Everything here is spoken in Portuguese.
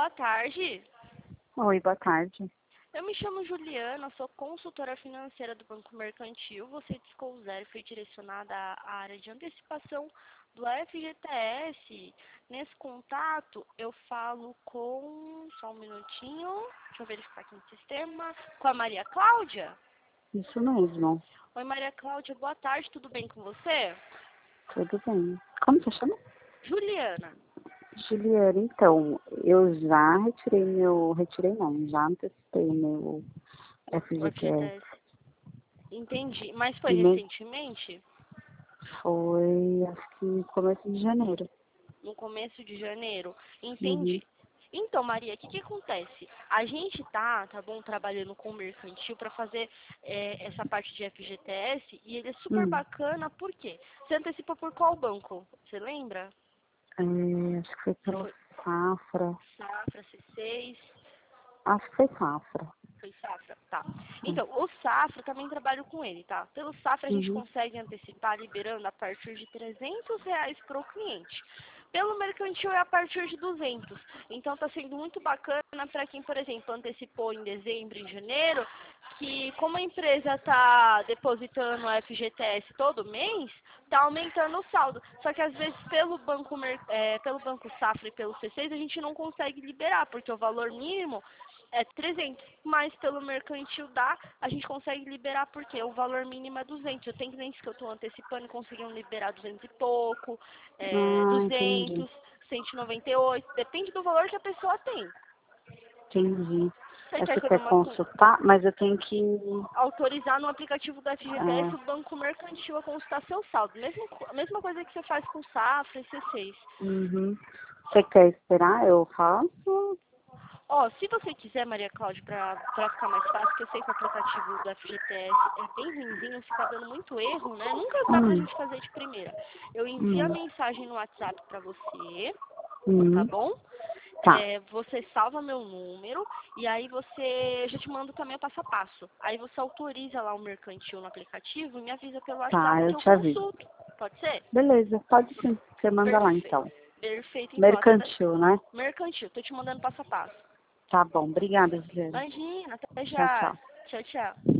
boa tarde. Oi, boa tarde. Eu me chamo Juliana, sou consultora financeira do Banco Mercantil. Você discou o zero e foi direcionada à área de antecipação do FGTS. Nesse contato, eu falo com... Só um minutinho. Deixa eu verificar aqui no sistema. Com a Maria Cláudia? Isso mesmo. Oi, Maria Cláudia. Boa tarde. Tudo bem com você? Tudo bem. Como você chama? Juliana. Juliana, então, eu já já antecipei meu O FGTS. FGTS. Entendi. Mas foi E nem recentemente? foi, acho que no começo de janeiro. No começo de janeiro. Uhum. Entendi. Então, Maria, o que acontece? A gente tá bom, trabalhando com o mercantil para fazer essa parte de FGTS e ele é super Hum. bacana, por quê? Você antecipa por qual banco? Você lembra? Acho que foi Se pelo foi Safra. Safra, C6, Acho que foi Safra. foi Safra? Tá. Hum. Então, o Safra, eu também trabalho com ele, tá? Pelo Safra a gente Uhum. consegue antecipar liberando a partir de R$ 300 para o cliente. Pelo mercantil é a partir de 200. Então está sendo muito bacana para quem, por exemplo, antecipou em dezembro, em janeiro, que como a empresa está depositando o FGTS todo mês, está aumentando o saldo. Só que às vezes pelo banco Safra e pelo C6 a gente não consegue liberar, porque o valor mínimo é 300, mas pelo mercantil a gente consegue liberar porque o valor mínimo é 200. Eu tenho clientes que eu estou antecipando e conseguiram liberar 200 e pouco, Entendi. 200, 198, depende do valor que a pessoa tem. Entendi. Você Aí quer você que eu dê quer uma consultar, mas eu tenho que... autorizar no aplicativo do FGTS É, o banco mercantil a consultar seu saldo? A mesma coisa que você faz com Safra e C6. uhum. Você quer esperar? Eu faço? Ó, se você quiser, Maria Cláudia, pra ficar mais fácil, que eu sei que o aplicativo do FGTS é bem ruinzinho, fica dando muito erro, né? Nunca dá pra Hum, gente fazer de primeira. Eu envio a hum, mensagem no WhatsApp pra você, tá hum. bom? Tá, Você salva meu número e aí eu já te mando também o passo a passo. Aí você autoriza lá o mercantil no aplicativo e me avisa pelo tá, WhatsApp eu que eu te aviso. consulto. Pode ser? Beleza, pode sim. Você manda lá Perfeito. então. Perfeito, então. Mercantil, né? Mercantil, tô te mandando passo a passo. Tá bom, obrigada, Juliana. Imagina, até Tchau, já. tchau. Tchau, tchau.